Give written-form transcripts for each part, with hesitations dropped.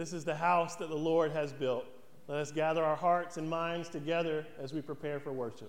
this is the house that the Lord has built. Let us gather our hearts and minds together as we prepare for worship.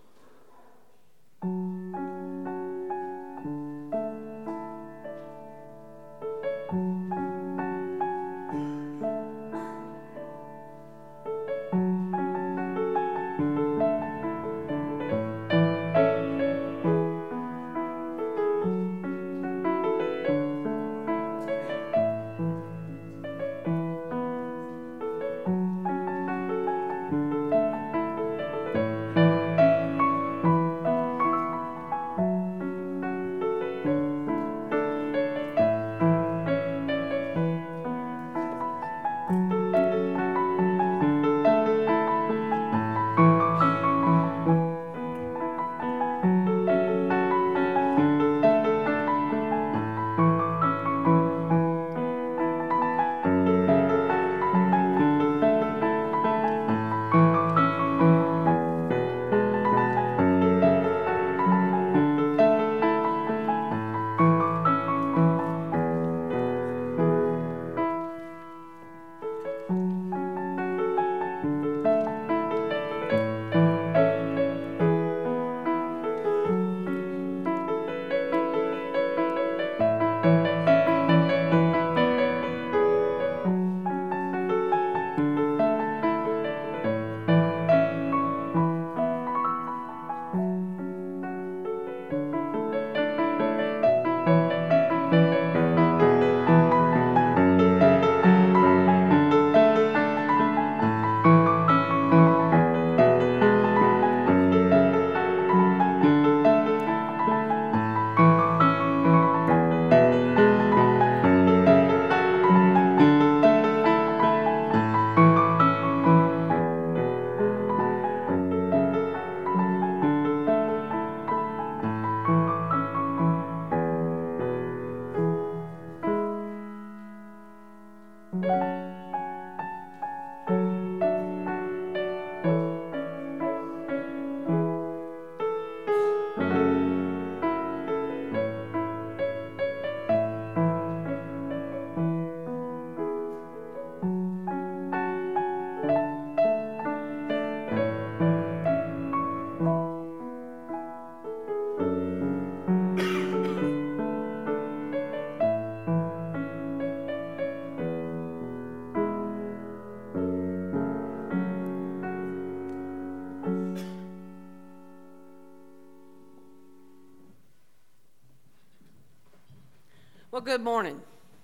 Well, good morning.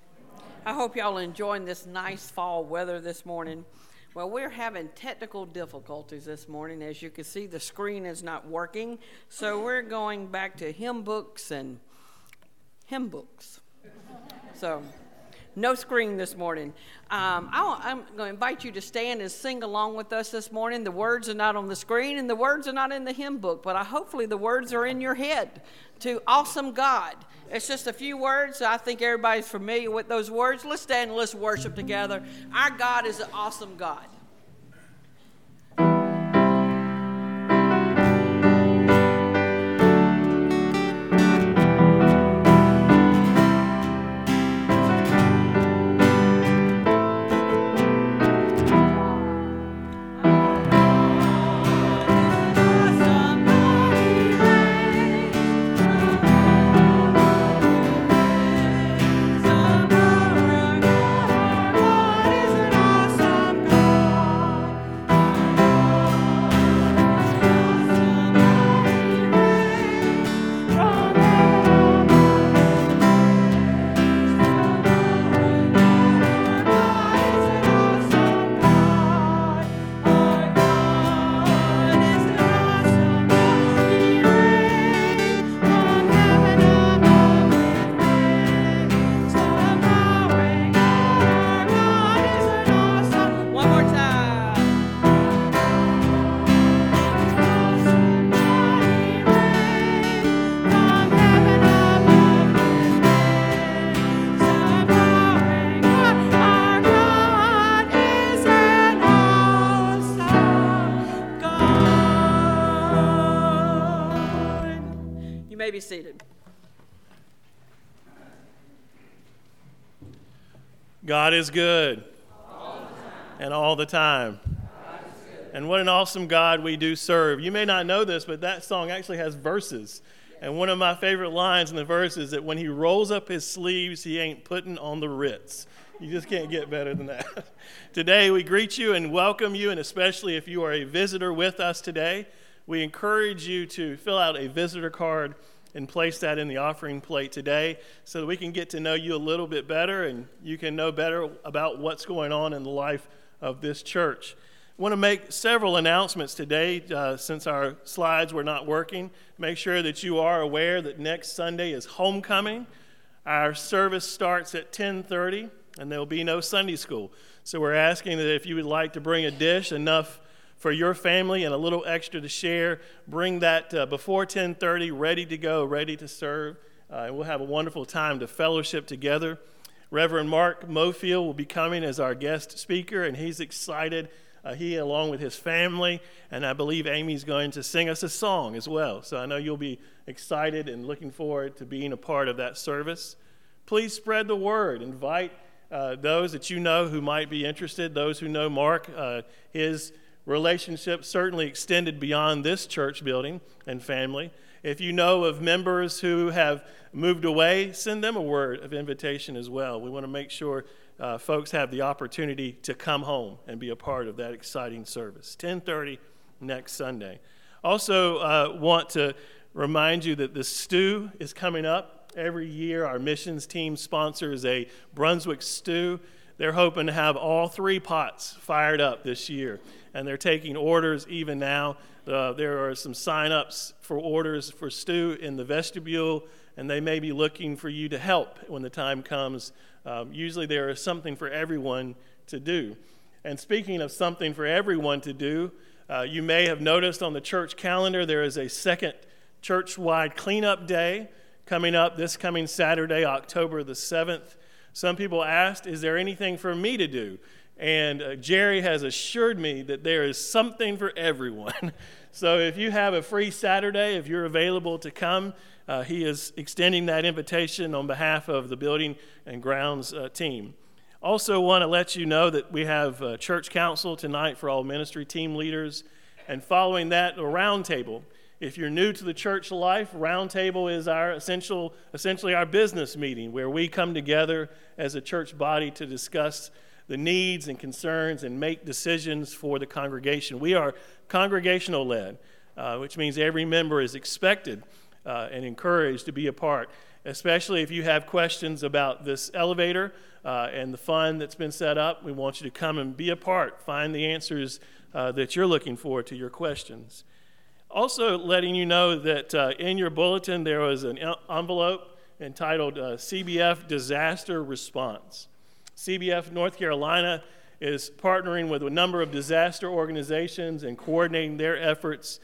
I hope y'all enjoying this nice fall weather this morning. Well, we're having technical difficulties this morning. As you can see, the screen is not working. So we're going back to hymn books and hymn books. So no screen this morning. I'm going to invite you to stand and sing along with us this morning. The words are not on the screen and the words are not in the hymn book, but hopefully the words are in your head. To Awesome God. It's just a few words. I think everybody's familiar with those words. Let's stand and let's worship together. Our God is an awesome God. Be seated. God is good. and all the time. And what an awesome God we do serve. You may not know this, but that song actually has verses. And one of my favorite lines in the verse is that when he rolls up his sleeves, he ain't putting on the Ritz. You just can't get better than that. Today, we greet you and welcome you, and especially if you are a visitor with us today, we encourage you to fill out a visitor card and place that in the offering plate today so that we can get to know you a little bit better and you can know better about what's going on in the life of this church. I want to make several announcements today since our slides were not working. Make sure that you are aware that next Sunday is homecoming. Our service starts at 10:30 and there will be no Sunday school. So we're asking that if you would like to bring a dish, enough for your family and a little extra to share, bring that before 10:30, ready to go, ready to serve. And we'll have a wonderful time to fellowship together. Reverend Mark Mofield will be coming as our guest speaker, and he's excited. He, along with his family, and I believe Amy's going to sing us a song as well. So I know you'll be excited and looking forward to being a part of that service. Please spread the word. Invite those that you know who might be interested, those who know Mark. His relationship certainly extended beyond this church building and family. If you know of members who have moved away, send them a word of invitation as well. We want to make sure folks have the opportunity to come home and be a part of that exciting service. 10:30 next Sunday. Also want to remind you that the stew is coming up. Every year our missions team sponsors a Brunswick stew. They're hoping to have all 3 pots fired up this year, and they're taking orders even now. There are some sign-ups for orders for stew in the vestibule, and they may be looking for you to help when the time comes. Usually there is something for everyone to do. And speaking of something for everyone to do, you may have noticed on the church calendar there is a second church-wide cleanup day coming up this coming Saturday, October the 7th. Some people asked, is there anything for me to do? And Jerry has assured me that there is something for everyone. So if you have a free Saturday, if you're available to come, he is extending that invitation on behalf of the building and grounds team. Also want to let you know that we have church council tonight for all ministry team leaders. And following that, a roundtable. If you're new to the church life, roundtable is our essentially our business meeting where we come together as a church body to discuss the needs and concerns and make decisions for the congregation. We are congregational led, which means every member is expected and encouraged to be a part, especially if you have questions about this elevator and the fund that's been set up. We want you to come and be a part, find the answers that you're looking for to your questions. Also letting you know that in your bulletin there was an envelope entitled CBF Disaster Response. CBF North Carolina is partnering with a number of disaster organizations and coordinating their efforts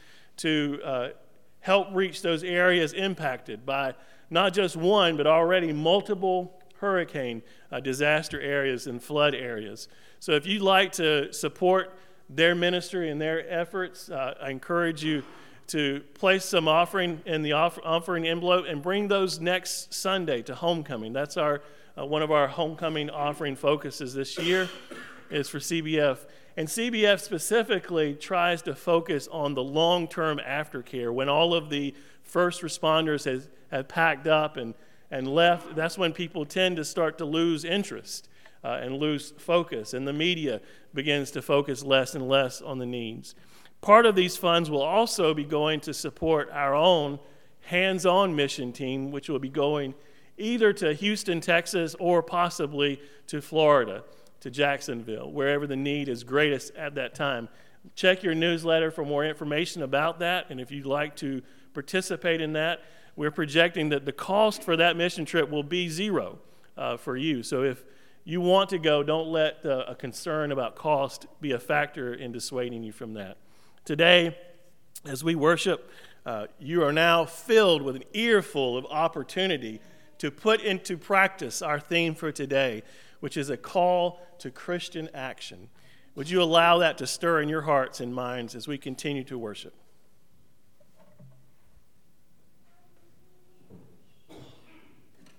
to help reach those areas impacted by not just one, but already multiple hurricane disaster areas and flood areas. So if you'd like to support their ministry and their efforts, I encourage you to place some offering in the offering envelope and bring those next Sunday to homecoming. That's our one of our homecoming offering focuses this year is for CBF. And CBF specifically tries to focus on the long-term aftercare. When all of the first responders have packed up and left, that's when people tend to start to lose interest and lose focus, and the media begins to focus less and less on the needs. Part of these funds will also be going to support our own hands-on mission team, which will be going either to Houston, Texas, or possibly to Florida, to Jacksonville, wherever the need is greatest at that time. Check your newsletter for more information about that, and if you'd like to participate in that, we're projecting that the cost for that mission trip will be zero for you. So if you want to go, don't let a concern about cost be a factor in dissuading you from that. Today, as we worship, you are now filled with an earful of opportunity to put into practice our theme for today, which is a call to Christian action. Would you allow that to stir in your hearts and minds as we continue to worship?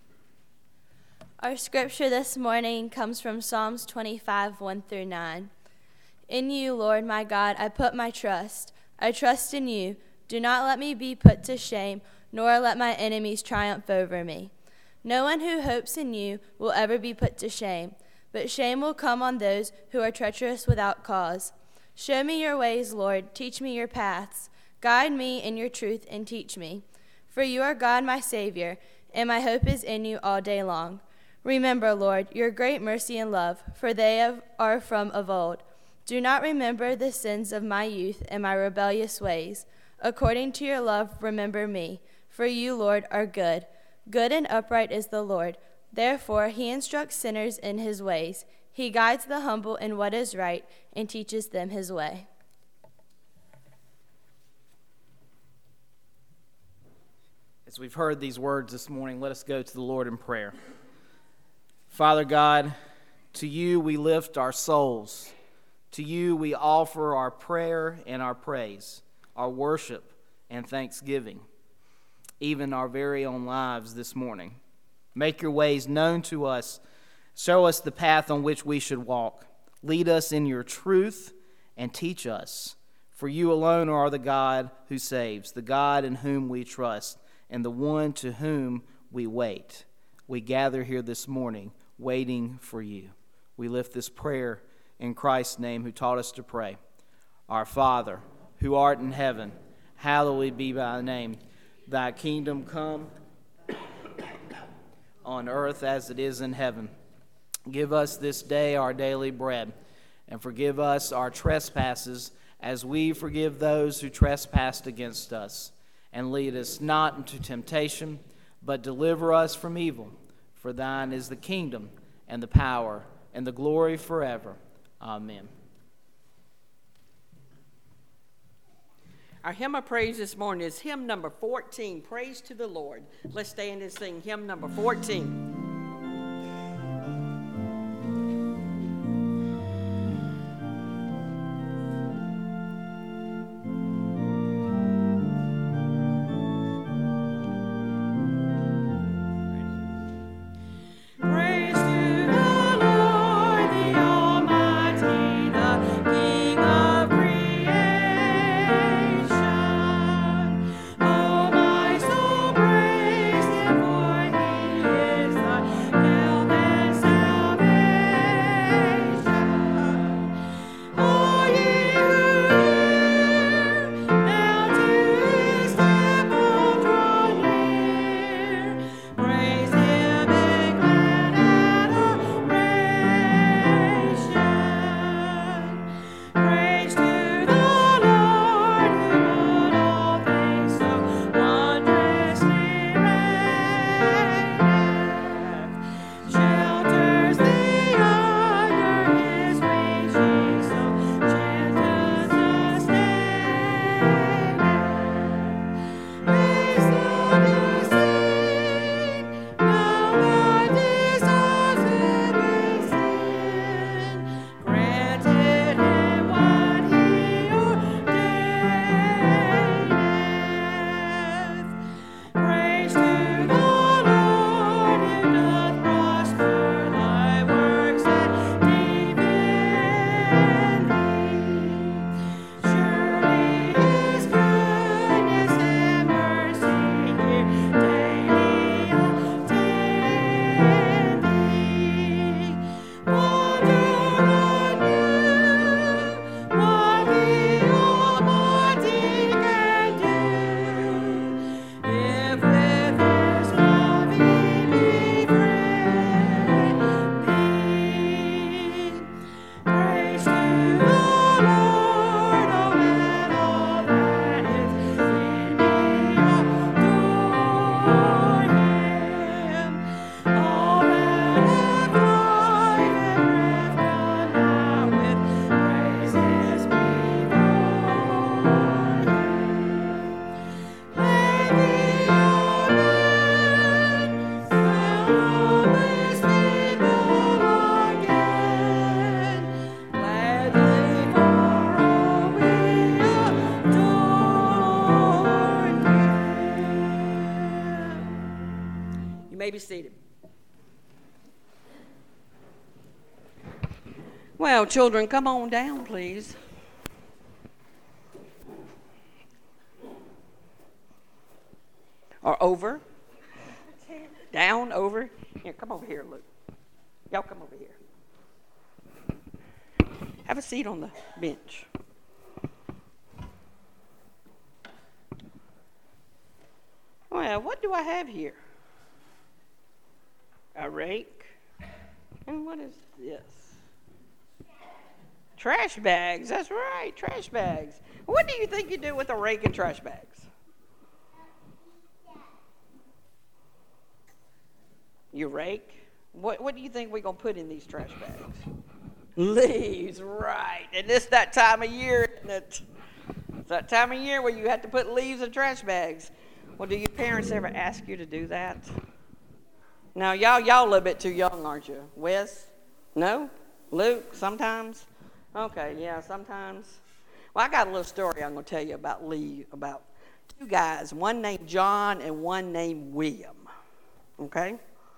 Our scripture this morning comes from Psalms 25, 1 through 9. In you, Lord my God, I put my trust. I trust in you. Do not let me be put to shame, nor let my enemies triumph over me. No one who hopes in you will ever be put to shame, but shame will come on those who are treacherous without cause. Show me your ways, Lord. Teach me your paths. Guide me in your truth and teach me. For you are God, my Savior, and my hope is in you all day long. Remember, Lord, your great mercy and love, for they are from of old. Do not remember the sins of my youth and my rebellious ways. According to your love, remember me. For you, Lord, are good. Good and upright is the Lord. Therefore, he instructs sinners in his ways. He guides the humble in what is right and teaches them his way. As we've heard these words this morning, let us go to the Lord in prayer. Father God, to you we lift our souls. To you we offer our prayer and our praise, our worship and thanksgiving, even our very own lives this morning. Make your ways known to us. Show us the path on which we should walk. Lead us in your truth and teach us. For you alone are the God who saves, the God in whom we trust, and the one to whom we wait. We gather here this morning waiting for you. We lift this prayer in Christ's name, who taught us to pray. Our Father, who art in heaven, hallowed be thy name. Thy kingdom come on earth as it is in heaven. Give us this day our daily bread, and forgive us our trespasses as we forgive those who trespass against us. And lead us not into temptation, but deliver us from evil. For thine is the kingdom, and the power, and the glory forever. Amen. Our hymn of praise this morning is hymn number 14, Praise to the Lord. Let's stand and sing hymn number 14. may be seated. Well, children, come on down, please. Or over. Down, over. Here, come over here, Luke. Y'all come over here. Have a seat on the bench. Well, what do I have here? A rake. And what is this? Trash bags. That's right, trash bags. What do you think you do with a rake and trash bags? You rake? What do you think we're going to put in these trash bags? Leaves, right. And it's that time of year, isn't it? It's that time of year where you have to put leaves in trash bags. Well, do your parents ever ask you to do that? Now, y'all a little bit too young, aren't you? Wes? No? Luke? Sometimes? Okay, yeah, sometimes. Well, I got a little story I'm going to tell you about two guys, one named John and one named William. Okay?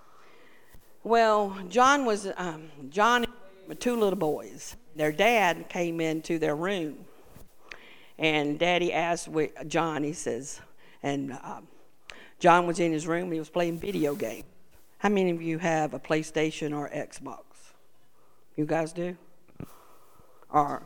Well, John and two little boys. Their dad came into their room, and Daddy asked John, he says, and John was in his room, he was playing video games. How many of you have a PlayStation or Xbox? You guys do? Or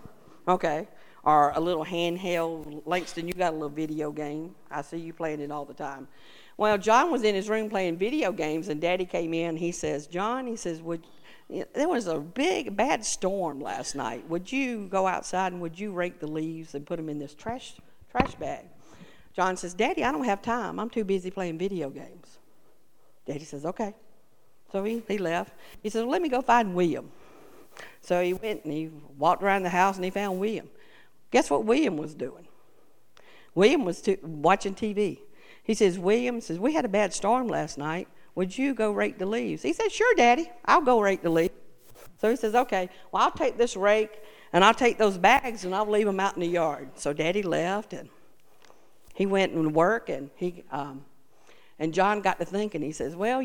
a little handheld. Langston, you got a little video game. I see you playing it all the time. Well, John was in his room playing video games, and Daddy came in. He says, John, he says, there was a bad storm last night. Would you go outside and would you rake the leaves and put them in this trash bag? John says, Daddy, I don't have time. I'm too busy playing video games. Daddy says, okay. So he left. He says, well, let me go find William. So he went and he walked around the house and he found William. Guess what William was doing? William was watching TV. He says, William says, we had a bad storm last night. Would you go rake the leaves? He said, sure, Daddy, I'll go rake the leaves. So he says, okay, well, I'll take this rake and I'll take those bags and I'll leave them out in the yard. So Daddy left and he went and worked and and John got to thinking. He says, well,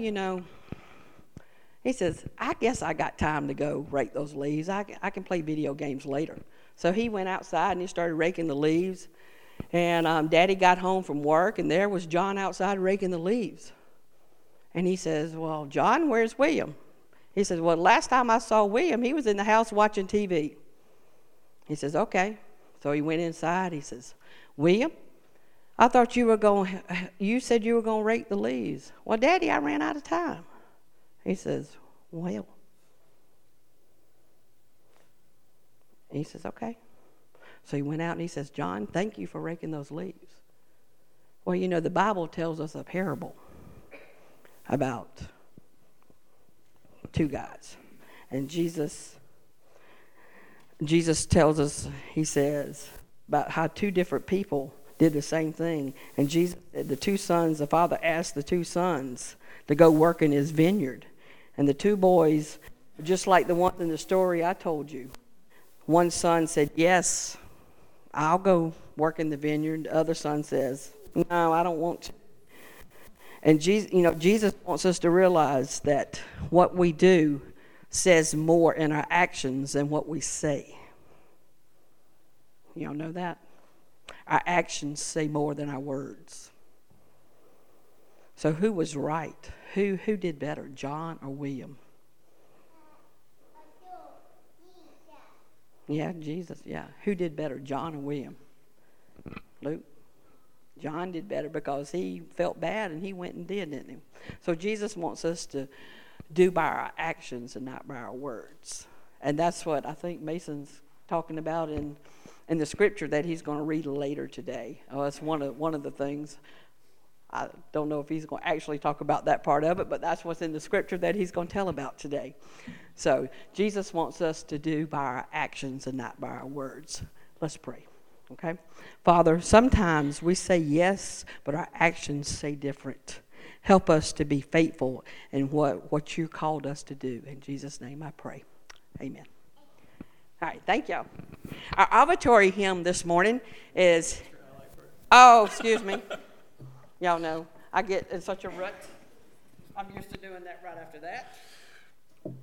he says, I guess I got time to go rake those leaves. I can play video games later. So he went outside and he started raking the leaves. And Daddy got home from work, and there was John outside raking the leaves. And he says, well, John, where's William? He says, well, last time I saw William, he was in the house watching TV. He says, okay. So he went inside. He says, William, I thought you said you were going to rake the leaves. Well, Daddy, I ran out of time. He says, well. He says, okay. So he went out and he says, John, thank you for raking those leaves. Well, the Bible tells us a parable about two guys. And Jesus tells us, he says, about how two different people did the same thing. And Jesus said the father asked the two sons to go work in his vineyard. And the two boys, just like the one in the story I told you, one son said, yes, I'll go work in the vineyard. The other son says, no, I don't want to. And Jesus wants us to realize that what we do says more in our actions than what we say. Y'all know that? Our actions say more than our words. So who was right? Who did better, John or William? Yeah, Jesus, yeah. Who did better, John or William? Luke? John did better because he felt bad and he went and did, didn't he? So Jesus wants us to do by our actions and not by our words. And that's what I think Mason's talking about in the scripture that he's going to read later today. That's one of the things. I don't know if he's going to actually talk about that part of it, but that's what's in the scripture that he's going to tell about today. So Jesus wants us to do by our actions and not by our words. Let's pray, okay? Father, sometimes we say yes, but our actions say different. Help us to be faithful in what you called us to do. In Jesus' name I pray. Amen. All right, thank y'all. Our offertory hymn this morning is, excuse me. Y'all know, I get in such a rut. I'm used to doing that right after that.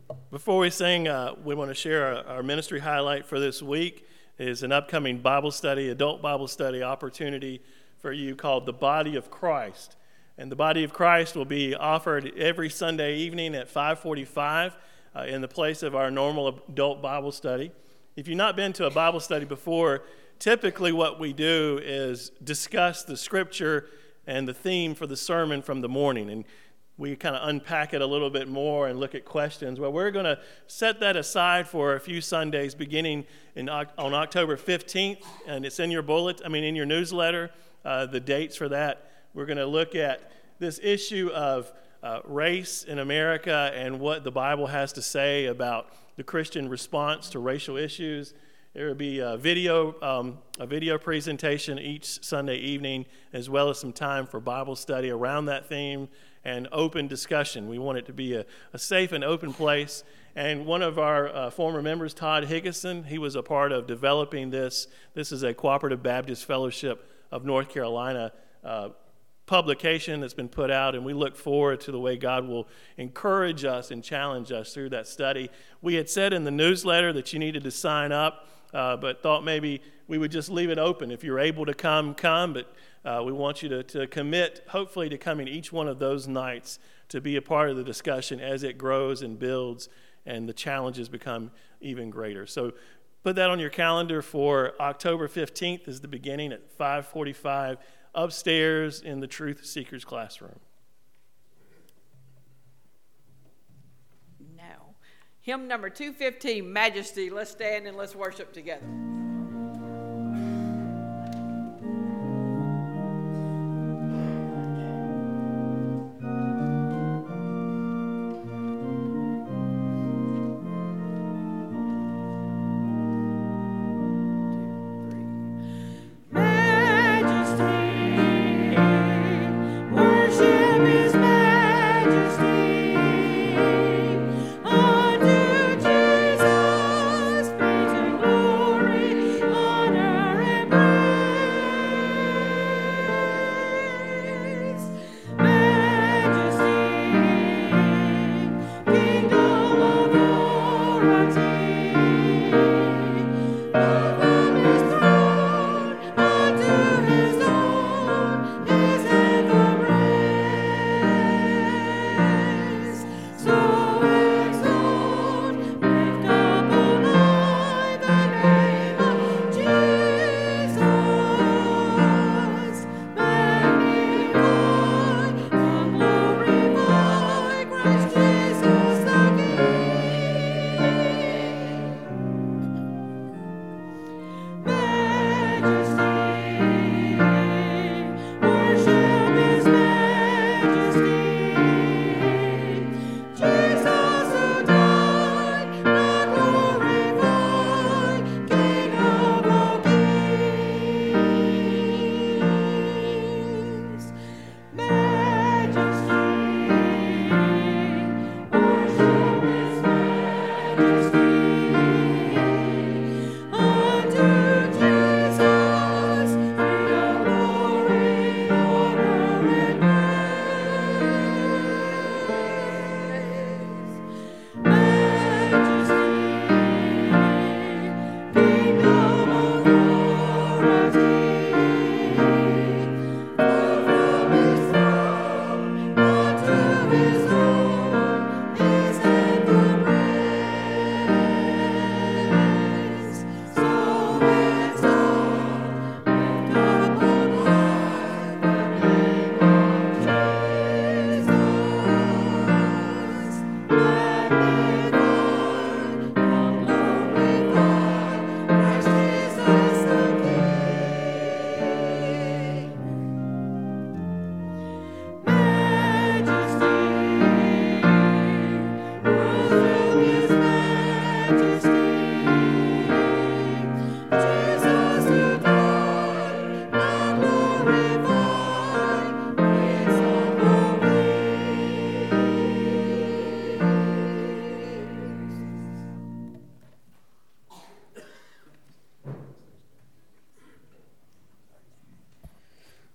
Before we sing, we want to share our ministry highlight for this week. It is an upcoming Bible study, adult Bible study opportunity for you called The Body of Christ. And The Body of Christ will be offered every Sunday evening at 5:45 in the place of our normal adult Bible study. If you've not been to a Bible study before, typically what we do is discuss the scripture and the theme for the sermon from the morning. And we kind of unpack it a little bit more and look at questions. Well, we're going to set that aside for a few Sundays beginning on October 15th, and it's in your in your newsletter, the dates for that. We're going to look at this issue of race in America and what the Bible has to say about the Christian response to racial issues. There will be a video presentation each Sunday evening, as well as some time for Bible study around that theme and open discussion. We want it to be a safe and open place. And one of our former members, Todd Higginson, he was a part of developing this. This is a Cooperative Baptist Fellowship of North Carolina publication that's been put out, and we look forward to the way God will encourage us and challenge us through that study. We had said in the newsletter that you needed to sign up, but thought maybe we would just leave it open. If you're able to come, but we want you to commit, hopefully, to coming each one of those nights to be a part of the discussion as it grows and builds and the challenges become even greater. So put that on your calendar for October 15th is the beginning at 5:45 upstairs in the Truth Seekers classroom. Now, hymn number 215, Majesty. Let's stand and let's worship together.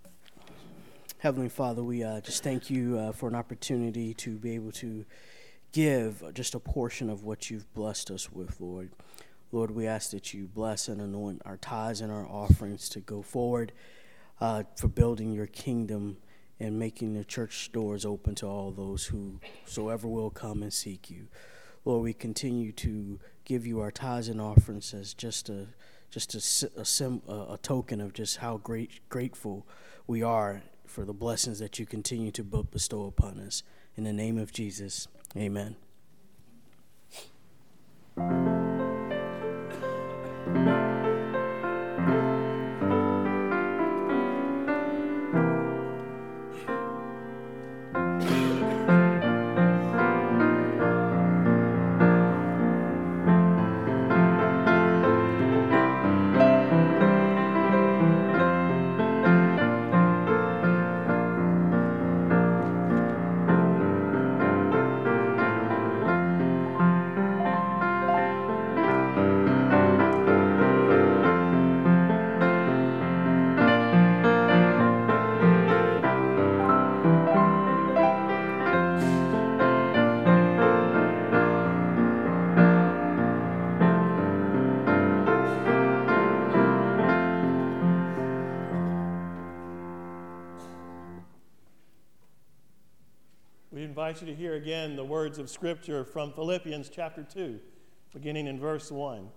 Heavenly Father, we just thank you for an opportunity to be able to give just a portion of what you've blessed us with, Lord. Lord, we ask that you bless and anoint our tithes and our offerings to go forward for building your kingdom and making the church doors open to all those whosoever will come and seek you. Lord, we continue to give you our tithes and offerings as just a token of just how grateful we are for the blessings that you continue to bestow upon us. In the name of Jesus, amen. We invite you to hear again the words of Scripture from Philippians chapter 2, beginning in verse 1.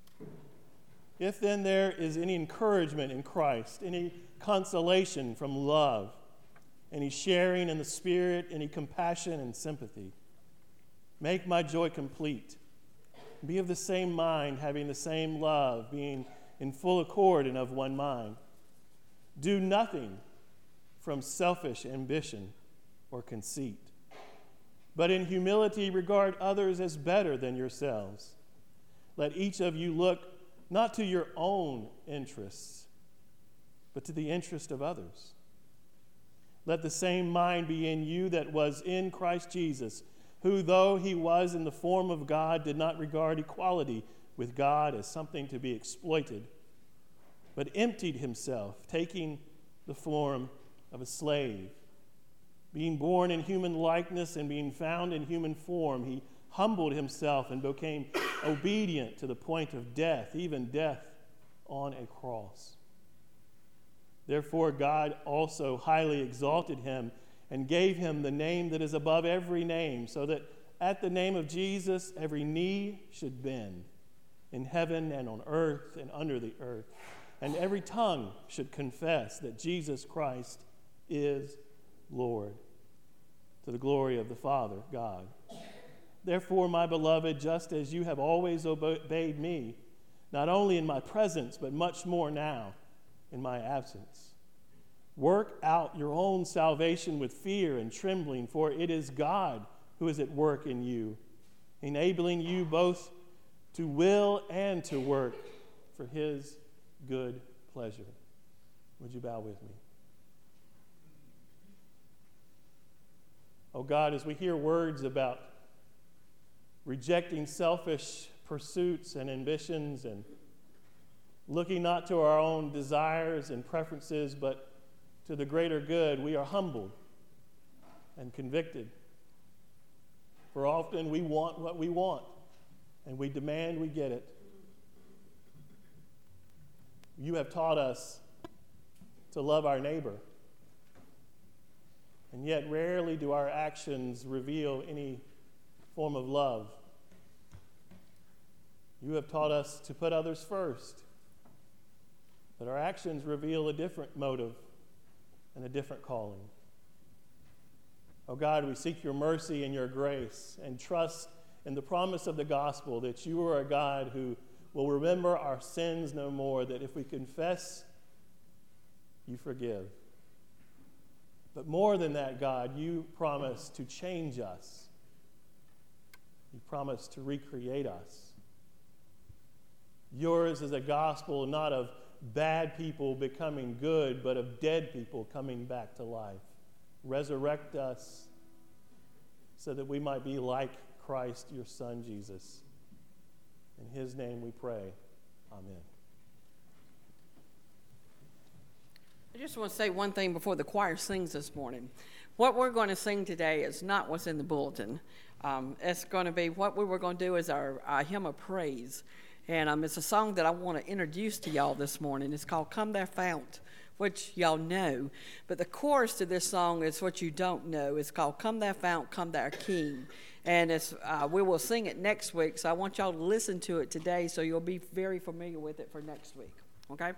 If then there is any encouragement in Christ, any consolation from love, any sharing in the Spirit, any compassion and sympathy, make my joy complete. Be of the same mind, having the same love, being in full accord and of one mind. Do nothing from selfish ambition or conceit, but in humility regard others as better than yourselves. Let each of you look not to your own interests, but to the interest of others. Let the same mind be in you that was in Christ Jesus, who, though he was in the form of God, did not regard equality with God as something to be exploited, but emptied himself, taking the form of a slave. Being born in human likeness and being found in human form, he humbled himself and became obedient to the point of death, even death on a cross. Therefore, God also highly exalted him and gave him the name that is above every name, so that at the name of Jesus every knee should bend, in heaven and on earth and under the earth, and every tongue should confess that Jesus Christ is Lord, to the glory of the Father, God. Therefore, my beloved, just as you have always obeyed me, not only in my presence, but much more now in my absence, work out your own salvation with fear and trembling, for it is God who is at work in you, enabling you both to will and to work for his good pleasure. Would you bow with me? Oh God, as we hear words about rejecting selfish pursuits and ambitions and looking not to our own desires and preferences, but to the greater good, we are humbled and convicted. For often we want what we want, and we demand we get it. You have taught us to love our neighbor, and yet rarely do our actions reveal any form of love. You have taught us to put others first, but our actions reveal a different motive and a different calling. Oh God, we seek your mercy and your grace and trust in the promise of the gospel that you are a God who will remember our sins no more, that if we confess, you forgive. But more than that, God, you promise to change us. You promise to recreate us. Yours is a gospel not of bad people becoming good, but of dead people coming back to life. Resurrect us so that we might be like Christ, your Son, Jesus. In his name we pray. Amen. I just want to say one thing before the choir sings this morning. What we're going to sing today is not what's in the bulletin. It's going to be what we were going to do is our hymn of praise. And it's a song that I want to introduce to y'all this morning. It's called Come Thou Fount, which y'all know. But the chorus to this song is what you don't know. It's called Come Thou Fount, Come Thou King. And we will sing it next week, so I want y'all to listen to it today so you'll be very familiar with it for next week. Okay?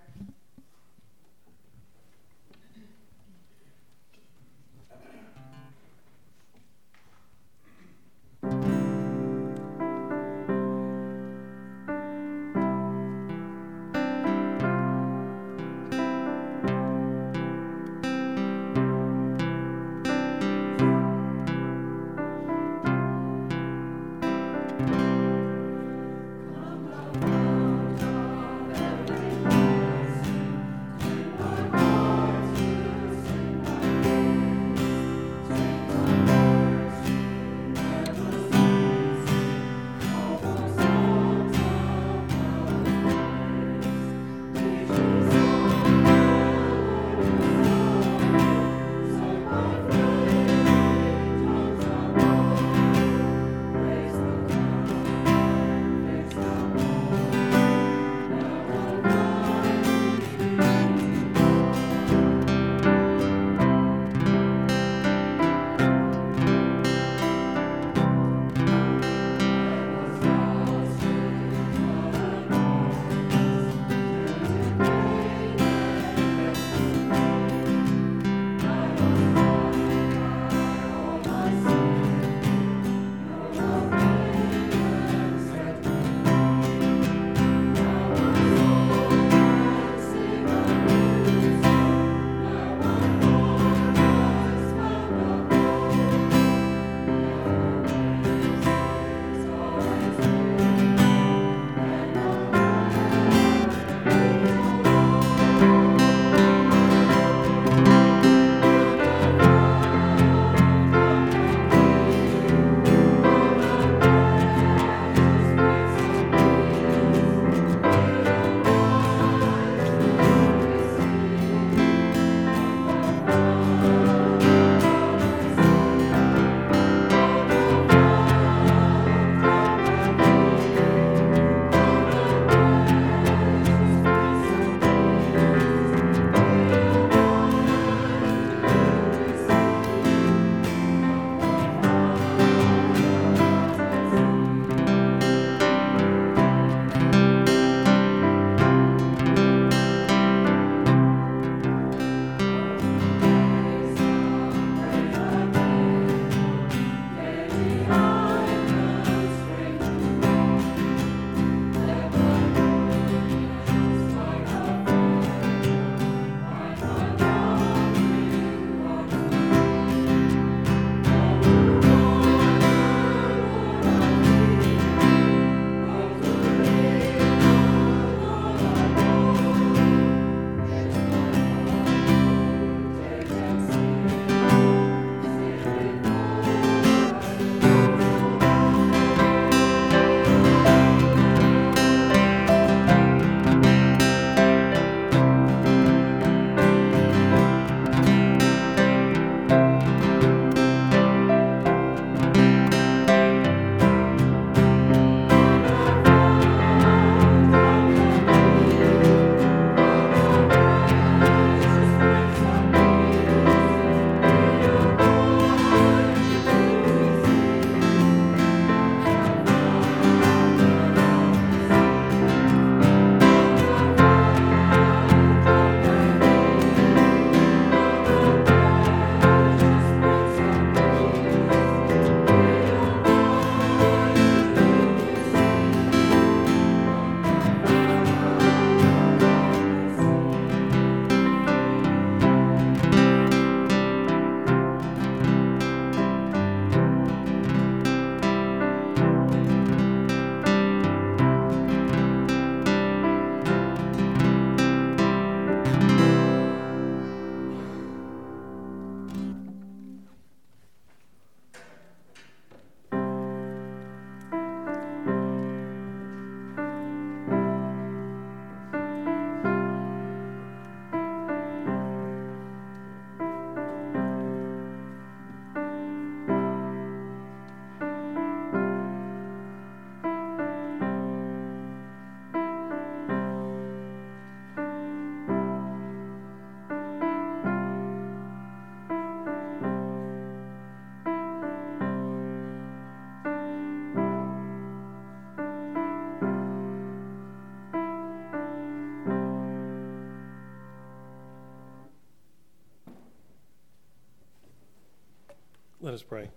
Let us pray.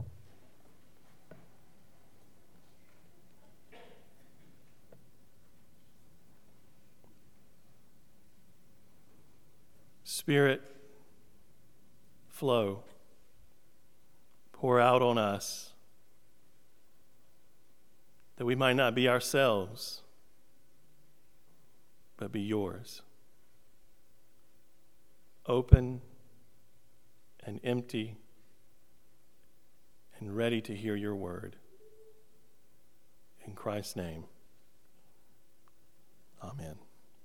Spirit, flow, pour out on us, that we might not be ourselves, but be yours. Open and empty and ready to hear your word. In Christ's name, amen.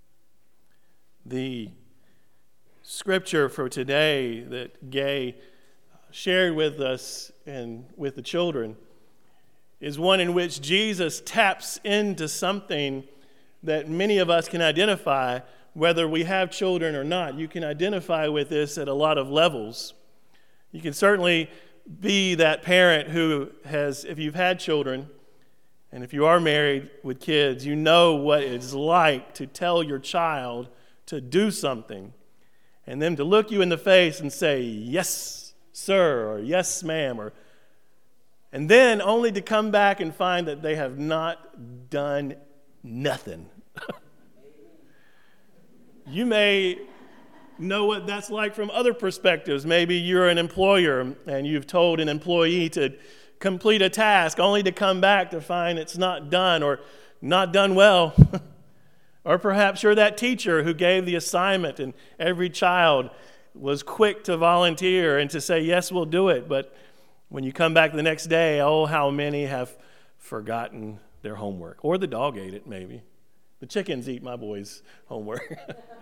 The scripture for today that Gay shared with us and with the children is one in which Jesus taps into something that many of us can identify, whether we have children or not. You can identify with this at a lot of levels. You can certainly be that parent who has, if you've had children, and if you are married with kids, you know what it's like to tell your child to do something and them to look you in the face and say, yes, sir, or yes, ma'am, and then only to come back and find that they have not done nothing. You may know what that's like from other perspectives. Maybe you're an employer and you've told an employee to complete a task only to come back to find it's not done or not done well. Or perhaps you're that teacher who gave the assignment and every child was quick to volunteer and to say, yes, we'll do it. But when you come back the next day, oh, how many have forgotten their homework? Or the dog ate it, maybe. The chickens eat my boys' homework.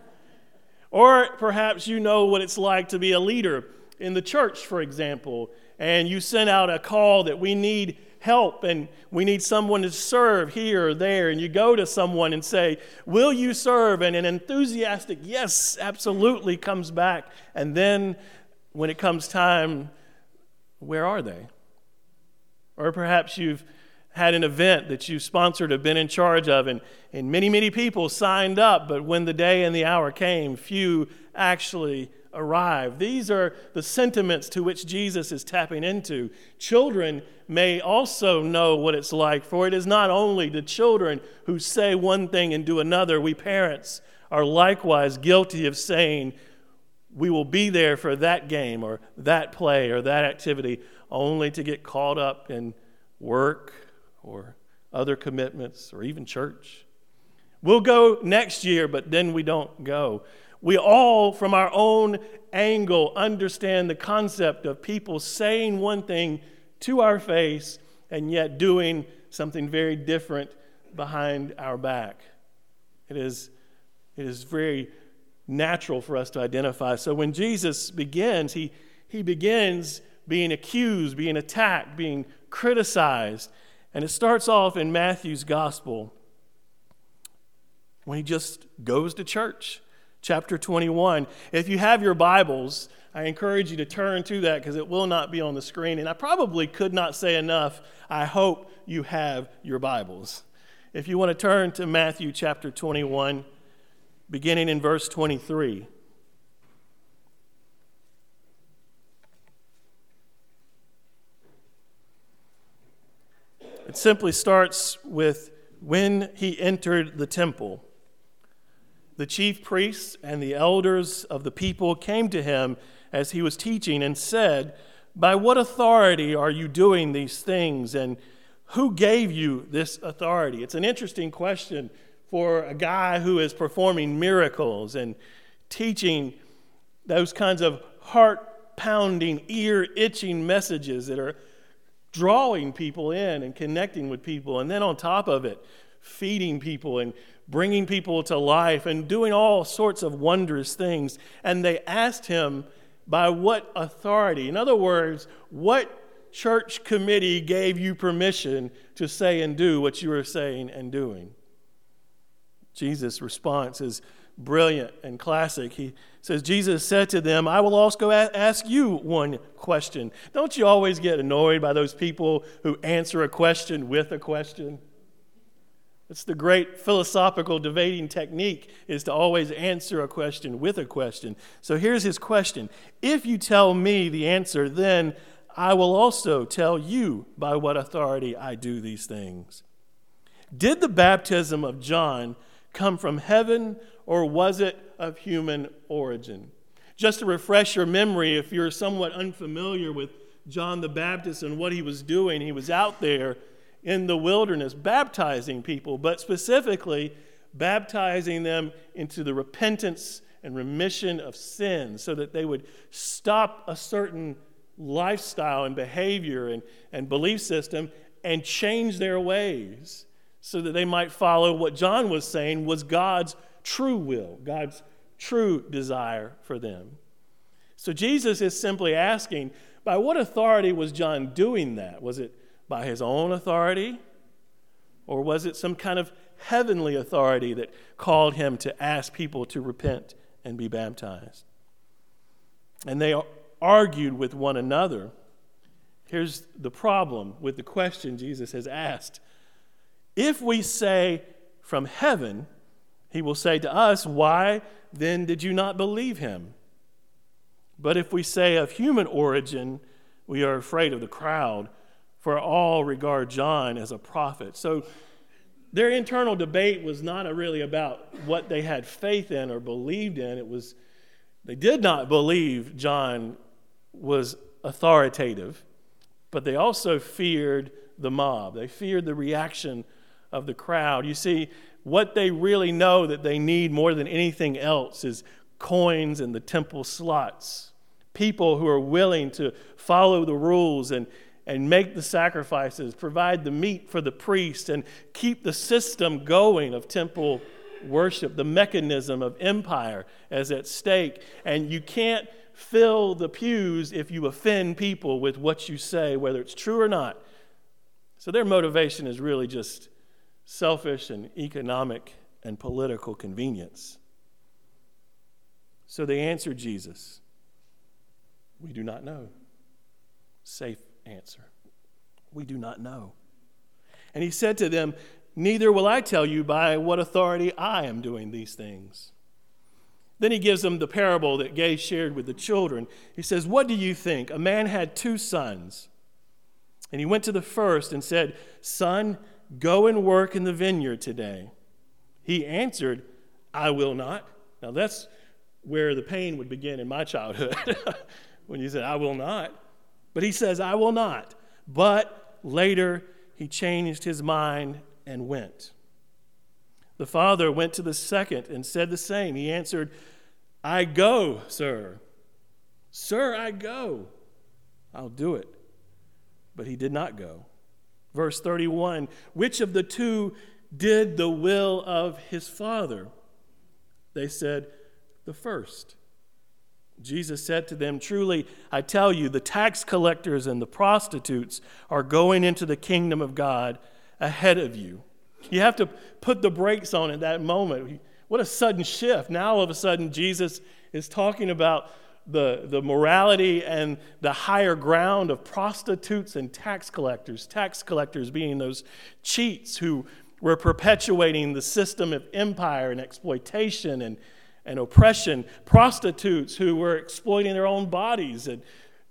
Or perhaps you know what it's like to be a leader in the church, for example, and you send out a call that we need help and we need someone to serve here or there, and you go to someone and say, will you serve? And an enthusiastic yes absolutely comes back, and then when it comes time, where are they? Or perhaps you've had an event that you sponsored or been in charge of, and many people signed up, but when the day and the hour came, few actually arrived. These are the sentiments to which Jesus is tapping into. Children may also know what it's like, for it is not only the children who say one thing and do another. We parents are likewise guilty of saying, we will be there for that game or that play or that activity, only to get caught up in work or other commitments or even church. We'll go next year, but then we don't go. We all, from our own angle, understand the concept of people saying one thing to our face and yet doing something very different behind our back. It is very natural for us to identify. So when Jesus begins, he begins being accused, being attacked, being criticized. And it starts off in Matthew's gospel when he just goes to church. Chapter 21. If you have your Bibles, I encourage you to turn to that because it will not be on the screen. And I probably could not say enough. I hope you have your Bibles. If you want to turn to Matthew chapter 21, beginning in verse 23. It simply starts with when he entered the temple. The chief priests and the elders of the people came to him as he was teaching and said, by what authority are you doing these things, and who gave you this authority? It's an interesting question for a guy who is performing miracles and teaching those kinds of heart-pounding, ear-itching messages that are drawing people in and connecting with people, and then on top of it, feeding people and bringing people to life and doing all sorts of wondrous things. And they asked him, by what authority? In other words, what church committee gave you permission to say and do what you were saying and doing? Jesus' response is brilliant and classic. He says, Jesus said to them, I will also ask you one question. Don't you always get annoyed by those people who answer a question with a question? It's the great philosophical debating technique, is to always answer a question with a question. So here's his question. If you tell me the answer, then I will also tell you by what authority I do these things. Did the baptism of John come from heaven, or was it of human origin? Just to refresh your memory, if you're somewhat unfamiliar with John the Baptist and what he was doing, he was out there in the wilderness baptizing people, but specifically baptizing them into the repentance and remission of sins so that they would stop a certain lifestyle and behavior and belief system and change their ways so that they might follow what John was saying was God's true will, God's true desire for them. So Jesus is simply asking, by what authority was John doing that? Was it by his own authority? Or was it some kind of heavenly authority that called him to ask people to repent and be baptized? And they argued with one another. Here's the problem with the question Jesus has asked. If we say from heaven, he will say to us, why then did you not believe him? But if we say of human origin, we are afraid of the crowd, for all regard John as a prophet. So their internal debate was not really about what they had faith in or believed in. It was they did not believe John was authoritative, but they also feared the mob. They feared the reaction of the crowd. You see, what they really know that they need more than anything else is coins in the temple slots. People who are willing to follow the rules and make the sacrifices, provide the meat for the priest, and keep the system going of temple worship. The mechanism of empire is at stake. And you can't fill the pews if you offend people with what you say, whether it's true or not. So their motivation is really just selfish and economic and political convenience. So they answered Jesus, we do not know. Safe answer. We do not know. And he said to them, neither will I tell you by what authority I am doing these things. Then he gives them the parable that Gay shared with the children. He says, what do you think? A man had 2 sons. And he went to the first and said, son, go and work in the vineyard today. He answered, I will not. Now that's where the pain would begin in my childhood, when you said, I will not. But he says, I will not. But later he changed his mind and went. The father went to the second and said the same. He answered, I go, sir. Sir, I go. I'll do it. But he did not go. Verse 31, which of the 2 did the will of his father? They said, the first. Jesus said to them, truly, I tell you, the tax collectors and the prostitutes are going into the kingdom of God ahead of you. You have to put the brakes on at that moment. What a sudden shift. Now all of a sudden Jesus is talking about the morality and the higher ground of prostitutes and tax collectors being those cheats who were perpetuating the system of empire and exploitation and oppression, prostitutes who were exploiting their own bodies at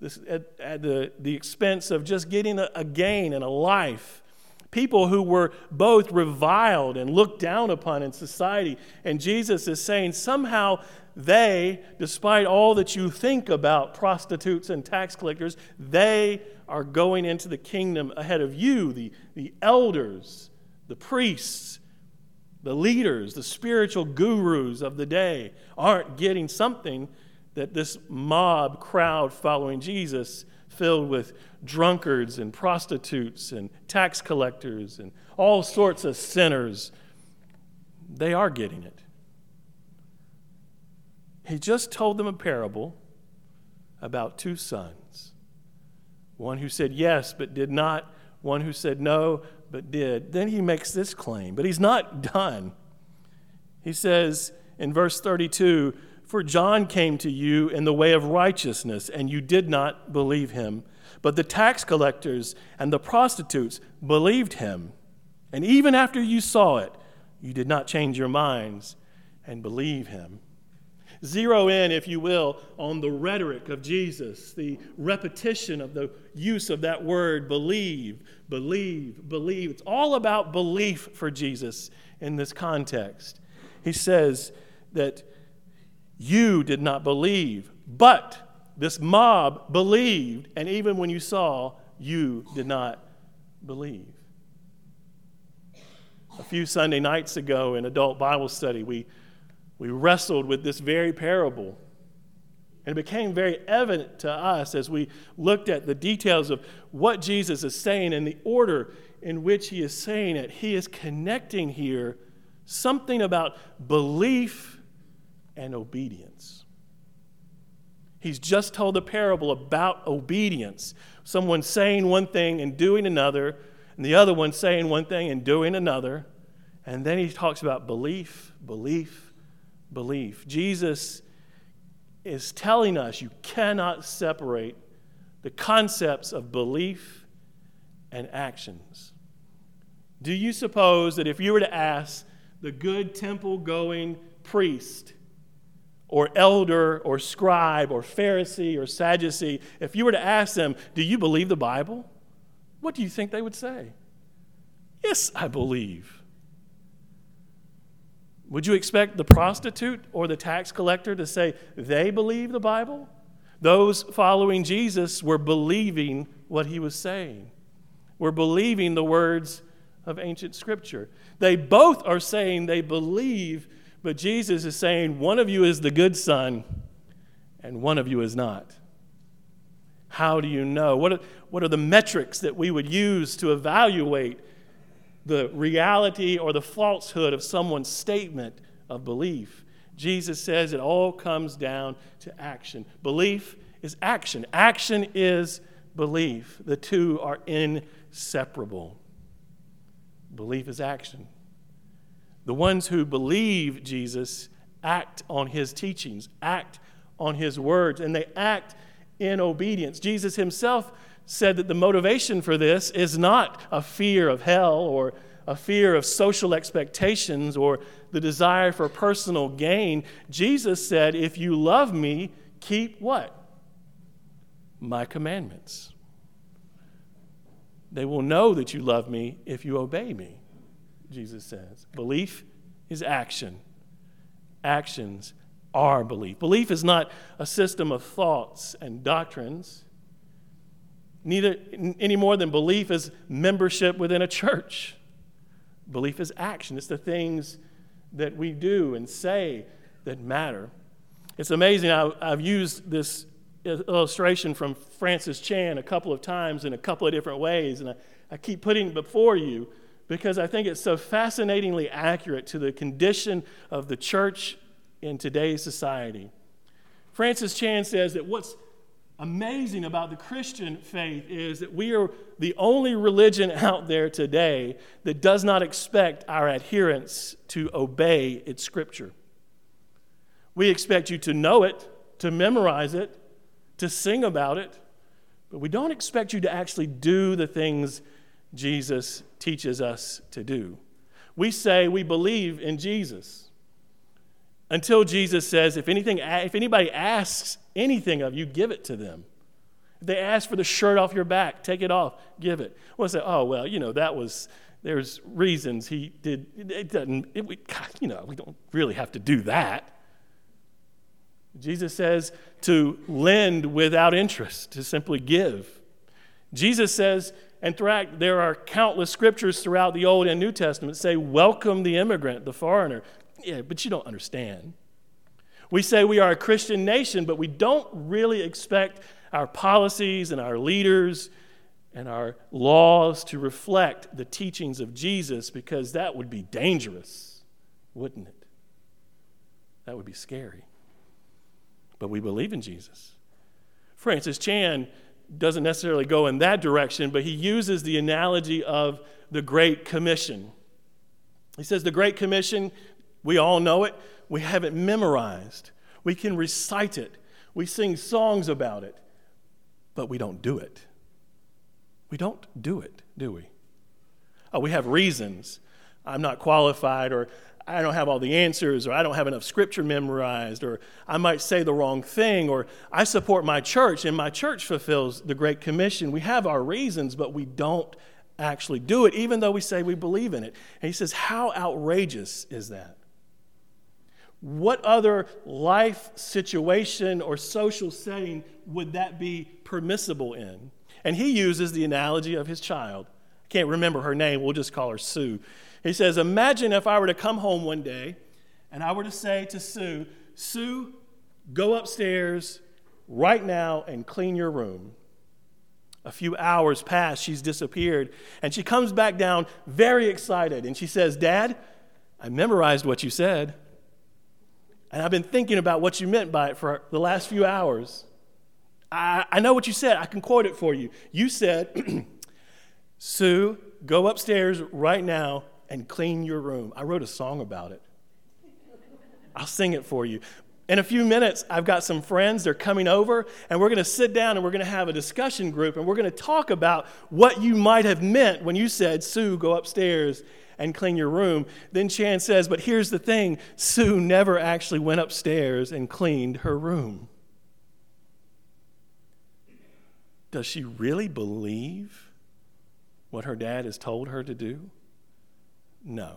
the expense of just getting a gain and a life. People who were both reviled and looked down upon in society. And Jesus is saying somehow they, despite all that you think about prostitutes and tax collectors, they are going into the kingdom ahead of you, the elders, the priests, the leaders, the spiritual gurus of the day aren't getting something that this mob crowd following Jesus, filled with drunkards and prostitutes and tax collectors and all sorts of sinners, they are getting it. He just told them a parable about 2 sons. One who said yes but did not, one who said no but did. Then he makes this claim, but he's not done. He says in verse 32, for John came to you in the way of righteousness, and you did not believe him. But the tax collectors and the prostitutes believed him. And even after you saw it, you did not change your minds and believe him. zero in, if you will, on the rhetoric of Jesus, the repetition of the use of that word, believe, believe, believe. It's all about belief for Jesus in this context. He says that you did not believe, but this mob believed, and even when you saw, you did not believe. A few Sunday nights ago in adult Bible study, we wrestled with this very parable. And it became very evident to us as we looked at the details of what Jesus is saying and the order in which he is saying it. He is connecting here something about belief and obedience. He's just told a parable about obedience. Someone saying one thing and doing another, and the other one saying one thing and doing another. And then he talks about belief, belief, belief. Jesus is telling us you cannot separate the concepts of belief and actions. Do you suppose that if you were to ask the good temple-going priest or elder or scribe or Pharisee or Sadducee, if you were to ask them, do you believe the Bible? What do you think they would say? Yes, I believe. Would you expect the prostitute or the tax collector to say they believe the Bible? Those following Jesus were believing what he was saying. Were believing the words of ancient Scripture. They both are saying they believe, but Jesus is saying one of you is the good son and one of you is not. How do you know? What are the metrics that we would use to evaluate the reality or the falsehood of someone's statement of belief? Jesus says it all comes down to action. Belief is action. Action is belief. The two are inseparable. Belief is action. The ones who believe Jesus act on his teachings, act on his words, and they act in obedience. Jesus himself said that the motivation for this is not a fear of hell or a fear of social expectations or the desire for personal gain. Jesus said, if you love me, keep what? My commandments. They will know that you love me if you obey me, Jesus says. Belief is action. Actions are belief. Belief is not a system of thoughts and doctrines, neither any more than belief is membership within a church. Belief is action. It's the things that we do and say that matter. It's amazing. I've used this illustration from Francis Chan a couple of times in a couple of different ways, and I keep putting it before you because I think it's so fascinatingly accurate to the condition of the church in today's society. Francis Chan says that what's amazing about the Christian faith is that we are the only religion out there today that does not expect our adherents to obey its scripture. We expect you to know it, to memorize it, to sing about it, but we don't expect you to actually do the things Jesus teaches us to do. We say we believe in Jesus until Jesus says, if anybody asks anything of you, give it to them. If they ask for the shirt off your back, take it off, give it. We'll say, oh, well, there's reasons he did, we don't really have to do that. Jesus says to lend without interest, to simply give. Jesus says, and there are countless scriptures throughout the Old and New Testament say, welcome the immigrant, the foreigner. Yeah, but you don't understand. We say we are a Christian nation, but we don't really expect our policies and our leaders and our laws to reflect the teachings of Jesus, because that would be dangerous, wouldn't it? That would be scary. But we believe in Jesus. Francis Chan doesn't necessarily go in that direction, but he uses the analogy of the Great Commission. He says the Great Commission, we all know it. We have it memorized. We can recite it. We sing songs about it. But we don't do it. We don't do it, do we? Oh, we have reasons. I'm not qualified, or I don't have all the answers, or I don't have enough scripture memorized, or I might say the wrong thing, or I support my church and my church fulfills the Great Commission. We have our reasons, but we don't actually do it, even though we say we believe in it. And he says, how outrageous is that? What other life situation or social setting would that be permissible in? And he uses the analogy of his child. I can't remember her name. We'll just call her Sue. He says, imagine if I were to come home one day and I were to say to Sue, Sue, go upstairs right now and clean your room. A few hours pass, she's disappeared, and she comes back down very excited, and she says, Dad, I memorized what you said, and I've been thinking about what you meant by it for the last few hours. I know what you said. I can quote it for you. You said, Sue, go upstairs right now and clean your room. I wrote a song about it. I'll sing it for you. In a few minutes, I've got some friends. They're coming over, and we're going to sit down, and we're going to have a discussion group, and we're going to talk about what you might have meant when you said, Sue, go upstairs and clean your room. Then Chan says, but here's the thing. Sue never actually went upstairs and cleaned her room. Does she really believe what her dad has told her to do? No.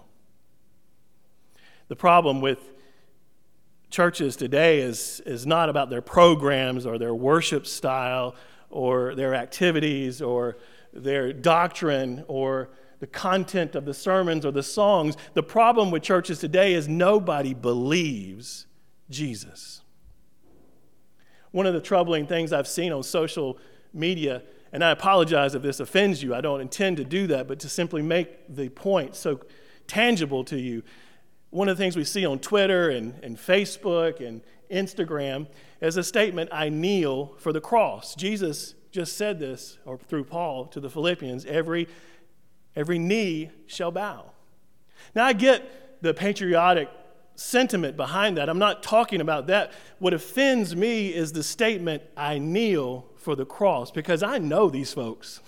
The problem with churches today is not about their programs or their worship style or their activities or their doctrine or the content of the sermons or the songs. The problem with churches today is nobody believes Jesus. One of the troubling things I've seen on social media, and I apologize if this offends you, I don't intend to do that, but to simply make the point so tangible to you. One of the things we see on Twitter and Facebook and Instagram is a statement, I kneel for the cross. Jesus just said this, or through Paul to the Philippians, every knee shall bow. Now I get the patriotic sentiment behind that. I'm not talking about that. What offends me is the statement, I kneel for the cross, because I know these folks.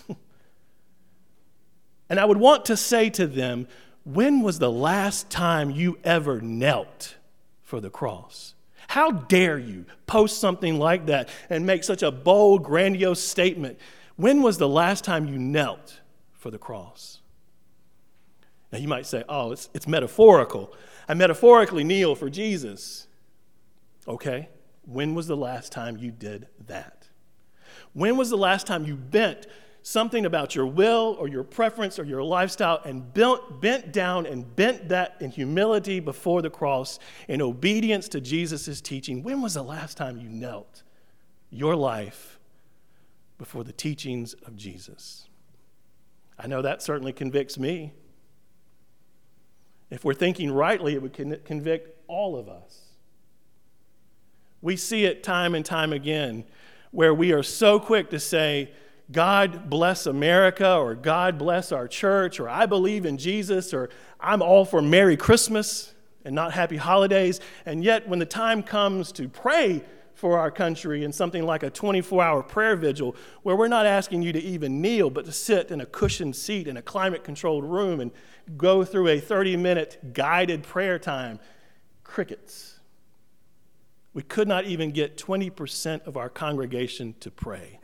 And I would want to say to them, when was the last time you ever knelt for the cross? How dare you post something like that and make such a bold, grandiose statement? When was the last time you knelt for the cross? Now you might say, oh, it's metaphorical. I metaphorically kneel for Jesus. Okay, when was the last time you did that? When was the last time you bent something about your will or your preference or your lifestyle and bent down and bent that in humility before the cross in obedience to Jesus' teaching? When was the last time you knelt your life before the teachings of Jesus? I know that certainly convicts me. If we're thinking rightly, it would convict all of us. We see it time and time again where we are so quick to say, God bless America, or God bless our church, or I believe in Jesus, or I'm all for Merry Christmas and not Happy Holidays. And yet when the time comes to pray for our country in something like a 24-hour prayer vigil, where we're not asking you to even kneel, but to sit in a cushioned seat in a climate-controlled room and go through a 30-minute guided prayer time, crickets. We could not even get 20% of our congregation to pray.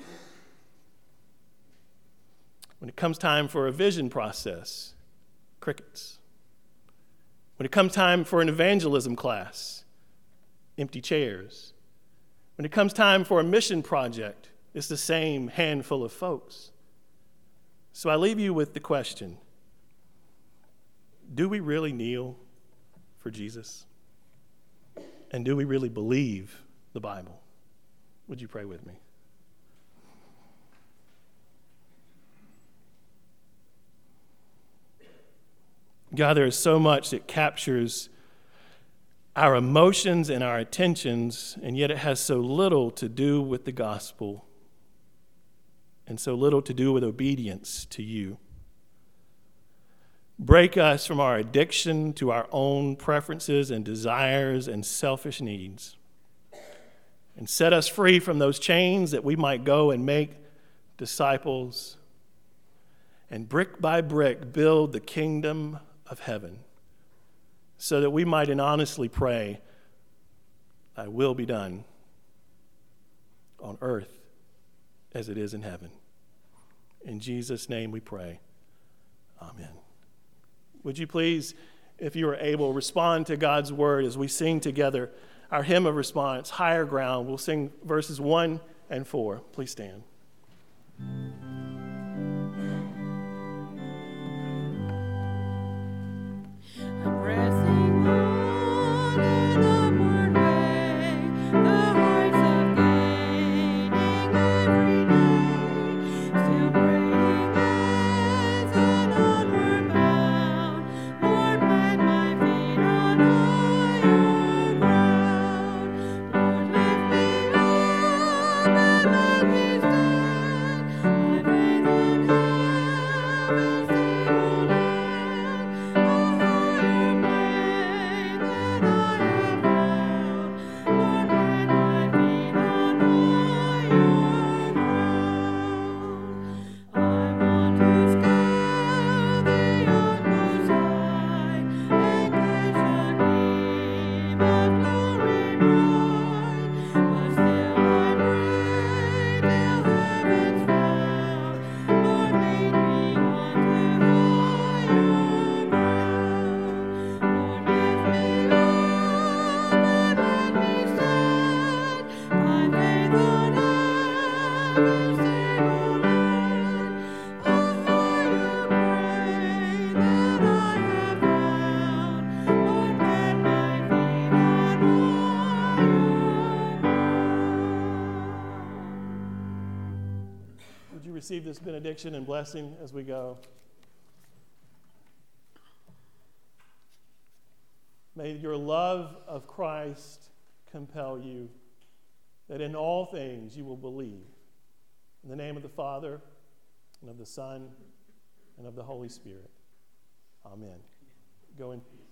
When it comes time for a vision process, crickets. When it comes time for an evangelism class, empty chairs. When it comes time for a mission project, it's the same handful of folks. So I leave you with the question, do we really kneel for Jesus? And do we really believe the Bible? Would you pray with me? God, there is so much that captures our emotions and our attentions, and yet it has so little to do with the gospel and so little to do with obedience to you. Break us from our addiction to our own preferences and desires and selfish needs, and set us free from those chains that we might go and make disciples and brick by brick build the kingdom of heaven so that we might honestly pray, thy will be done on earth as it is in heaven. In Jesus' name we pray. Amen. Would you please, if you are able, respond to God's word as we sing together our hymn of response, Higher Ground. We'll sing verses 1 and 4. Please stand. I'm pressing on an upward way, the heights of gaining every day, still praying as an onward bound. Lord, plant my feet on higher ground. Lord, lift me up and let me stand. My faith on heaven's stable land. A higher plane than I have found. Lord, plant my feet on higher ground. I want to scale the utmost height and catch a gleam of glory bright. But still I pray till heaven's found. Lord, lead me on to higher ground. Lord, lift me up and let me stand. By faith on heaven's stable land. A higher plane than I have found. Lord, plant my feet on higher ground. Would you receive this benediction and blessing as we go? May your love of Christ compel you, that in all things you will believe. In the name of the Father, and of the Son, and of the Holy Spirit. Amen. Go in peace.